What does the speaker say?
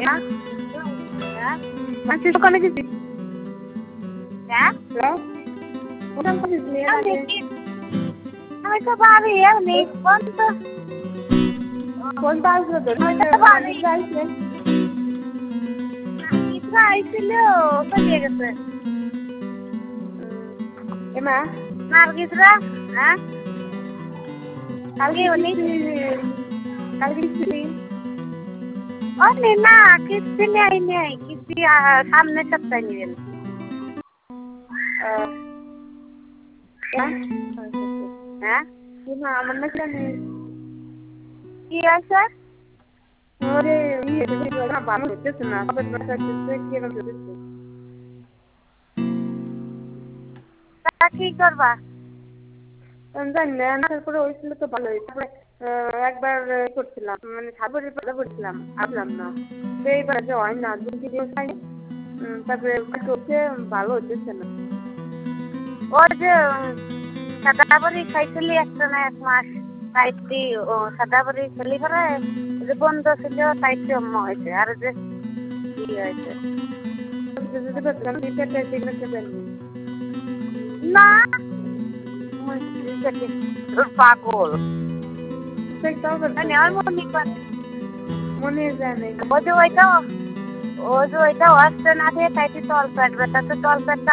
হ্যাঁ মাছের দোকানে গেছি হ্যাঁ ওখান থেকে নিয়ে আসে আমি তো ভাবি এমনি কোন তো কোনটা আসলো তো আসলে কিছু আইছিল চলে গেছে এমা নার্গিসরা হ্যাঁ কালকে উনি কিস্তি অনেক না কিস্তি নেই নেই কিস্তি সামনের সপ্তাহে নেবেন হ্যাঁ না আমার না জানি কি আছে ওরে ভালো হচ্ছে না সবের বাসা হচ্ছে কেন হচ্ছে তা কি করবা জানি না আনার পরে হয়েছিল তো ভালোই তারপরে একবার করছিলাম মানে সাবরের পাতা করছিলাম আসলাম না তো এইবার যে হয় না 2-3 দিন খাই তারপরে হচ্ছে ভালো হচ্ছে না ওই যে সাদাবড়ি খাইছিলি একটা না 1 মাস খাইছি ও সাদাবড়ি খেলি করে যে বন্ধ ছিল খাইছি অম্ম হয়েছে আর যে কি হয়েছে না পাগল মনে জানে ওই যে ওইটা আসছে না দিয়ে খাইছি তল পেট ব্যথা তো তল পেট